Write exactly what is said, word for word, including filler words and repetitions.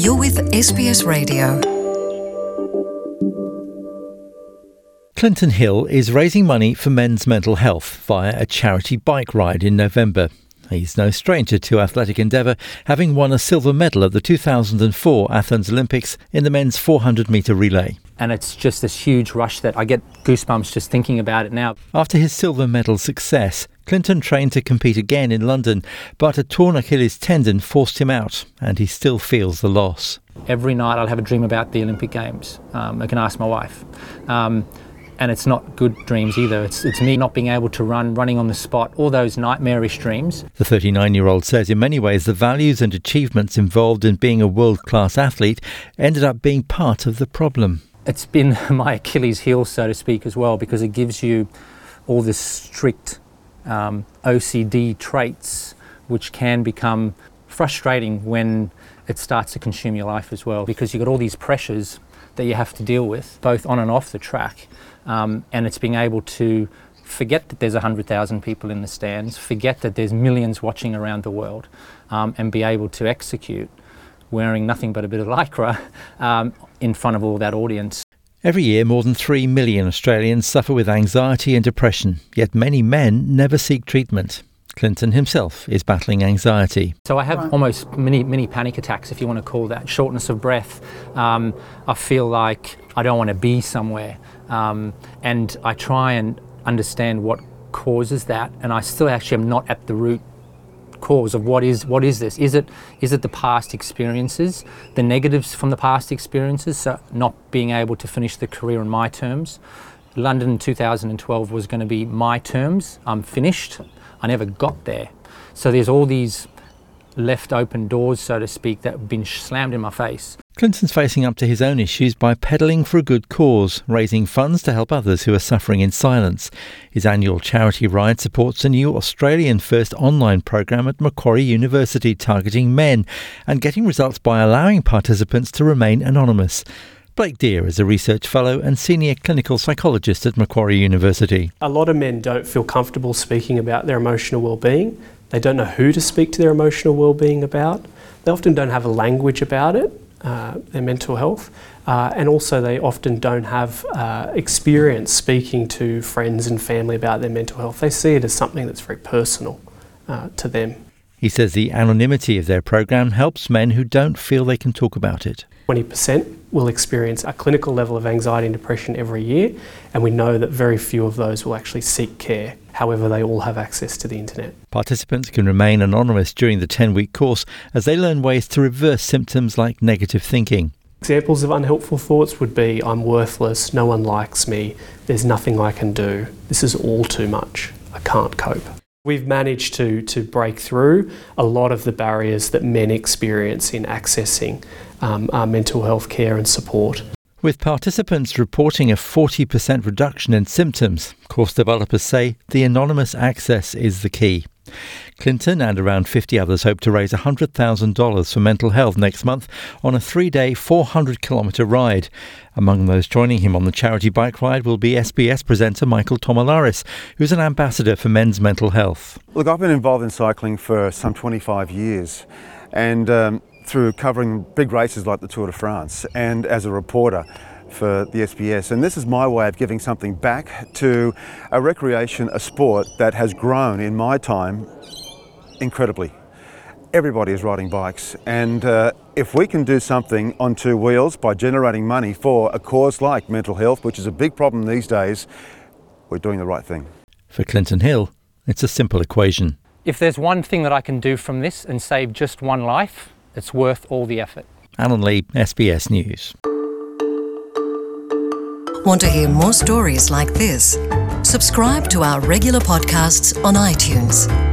You're with S B S Radio. Clinton Hill is raising money for men's mental health via a charity bike ride in November. He's no stranger to athletic endeavour, having won a silver medal at the two thousand four Athens Olympics in the men's four hundred metre relay. And it's just this huge rush that I get goosebumps just thinking about it now. After his silver medal success, Clinton trained to compete again in London, but a torn Achilles tendon forced him out, and he still feels the loss. Every night I'll have a dream about the Olympic Games. Um, I can ask my wife. Um, and it's not good dreams either. It's, it's me not being able to run, running on the spot, all those nightmarish dreams. The thirty-nine-year-old says in many ways the values and achievements involved in being a world-class athlete ended up being part of the problem. It's been my Achilles heel, so to speak, as well, because it gives you all this strict um, O C D traits, which can become frustrating when it starts to consume your life as well, because you've got all these pressures that you have to deal with, both on and off the track. Um, and it's being able to forget that there's one hundred thousand people in the stands, forget that there's millions watching around the world, um, and be able to execute wearing nothing but a bit of lycra um, in front of all that audience. Every year, more than three million Australians suffer with anxiety and depression, yet many men never seek treatment. Clinton himself is battling anxiety. So I have almost mini, mini panic attacks, if you want to call that, shortness of breath. Um, I feel like I don't want to be somewhere. Um, and I try and understand what causes that, and I still actually am not at the root cause of what is what is this. Is it is it the past experiences, the negatives from the past experiences, so not being able to finish the career on my terms? London two thousand twelve was going to be my terms. I'm finished. I never got there. So there's all these left open doors, so to speak, that have been slammed in my face. Clinton's facing up to his own issues by pedalling for a good cause, raising funds to help others who are suffering in silence. His annual charity ride supports a new Australian-first online program at Macquarie University targeting men and getting results by allowing participants to remain anonymous. Blake Deer is a research fellow and senior clinical psychologist at Macquarie University. A lot of men don't feel comfortable speaking about their emotional well-being. They don't know who to speak to their emotional well-being about. They often don't have a language about it, uh, their mental health, uh, and also they often don't have uh, experience speaking to friends and family about their mental health. They see it as something that's very personal uh, to them. He says the anonymity of their program helps men who don't feel they can talk about it. twenty percent will experience a clinical level of anxiety and depression every year, and we know that very few of those will actually seek care. However, they all have access to the internet. Participants can remain anonymous during the ten-week course as they learn ways to reverse symptoms like negative thinking. Examples of unhelpful thoughts would be, I'm worthless, no one likes me, there's nothing I can do, this is all too much, I can't cope. We've managed to, to break through a lot of the barriers that men experience in accessing um, our mental health care and support. With participants reporting a forty percent reduction in symptoms, course developers say the anonymous access is the key. Clinton and around fifty others hope to raise one hundred thousand dollars for mental health next month on a three-day, four hundred kilometre ride. Among those joining him on the charity bike ride will be S B S presenter Michael Tomalaris, who's an ambassador for men's mental health. Look, I've been involved in cycling for some twenty-five years, and um, through covering big races like the Tour de France, and as a reporter for the S B S, and this is my way of giving something back to a recreation, a sport that has grown in my time incredibly. Everybody is riding bikes, and uh, if we can do something on two wheels by generating money for a cause like mental health, which is a big problem these days, we're doing the right thing. For Clinton Hill, it's a simple equation. If there's one thing that I can do from this and save just one life, it's worth all the effort. Alan Lee, S B S News. Want to hear more stories like this? Subscribe to our regular podcasts on iTunes.